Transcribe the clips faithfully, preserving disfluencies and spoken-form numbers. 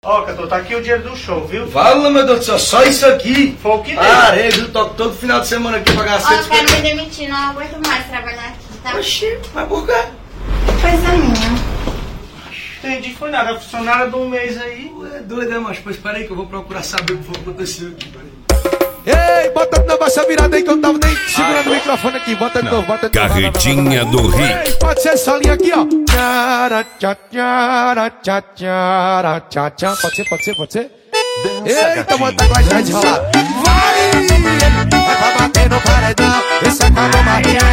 Ó, Cantor, tá aqui o dinheiro do show, viu? Fala, meu Deus do céu, só isso aqui? Foi o que deu. Ah, eu toco todo final de semana aqui pra gastar. Ó, eu quero me demitir, não aguento mais trabalhar aqui, tá? Oxi, mas por quê? Coisa minha. Entendi, foi nada. A funcionária de um mês aí. Ué, doido, é, mas pois peraí que eu vou procurar saber o que foi que aconteceu aqui, peraí. Ei, bota de novo essa virada aí que eu não tava nem segurando o microfone aqui. Bota de novo, bota de novo. Carretinha do Rick. Ei, pode ser essa linha aqui, ó. Tchara, tchá, tchara, tchá, tchara, tchá, tchá. Pode ser, pode ser, pode ser? Eita, mano, tá com a gente rolar. Vai! É pra bater no paredão. Esse acabou Maria.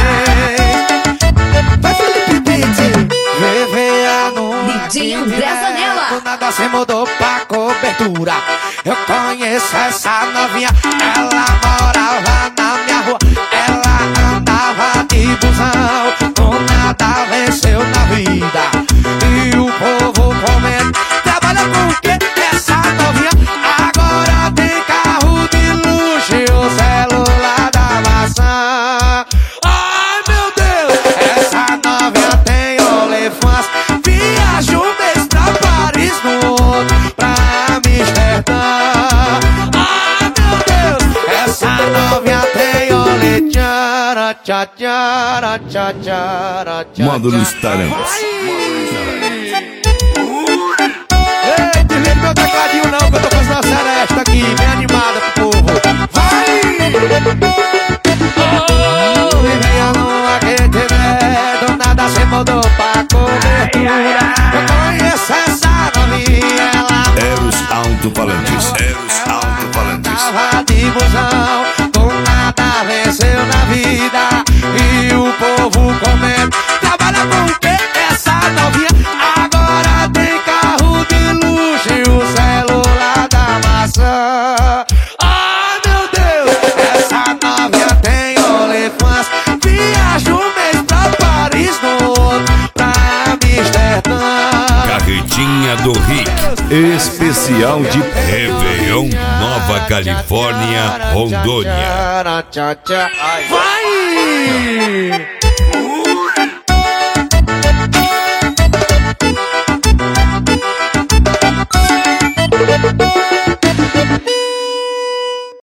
Vai, Felipe Pitti. Viver no D J André Zanella. do nada se mudou pra cobertura. Eu conheço essa novinha. Ela morava na minha rua. Ela andava de busão. Do nada venceu na vida. E o povo comendo. Trabalha com o quê? Essa novinha agora tem carro de luxo e o celular da maçã. Ai, meu Deus! Essa novinha tem OnlyFans. Viaja um mês pra Paris, no outro pra Amsterdã. Ai, meu Deus! Essa novinha tem OnlyFans. Tchá, tchá, tchá, tchá, tchá. Módulos Tarantes. Ei, desliga meu tecladinho não, que eu tô fazendo uma seresta aqui, bem animada pro povo. Vai! Oh, vivia numa que tiver, do nada se mudou pra cobertura. Eu conheço essa novinha, ela Eros Alto-Falantes. Eros Alto-Falantes. tava de busão, do nada venceu na vida. E o povo comendo, trabalha com o quê? Essa novinha agora tem carro de luxo e o celular da maçã. Ai, meu Deus, essa novinha tem OnlyFans. Viaja um mês pra Paris, no outro pra Amsterdã. Carretinha do Rick. Especial de Réveillon, Nova Califórnia, Rondônia. Vai!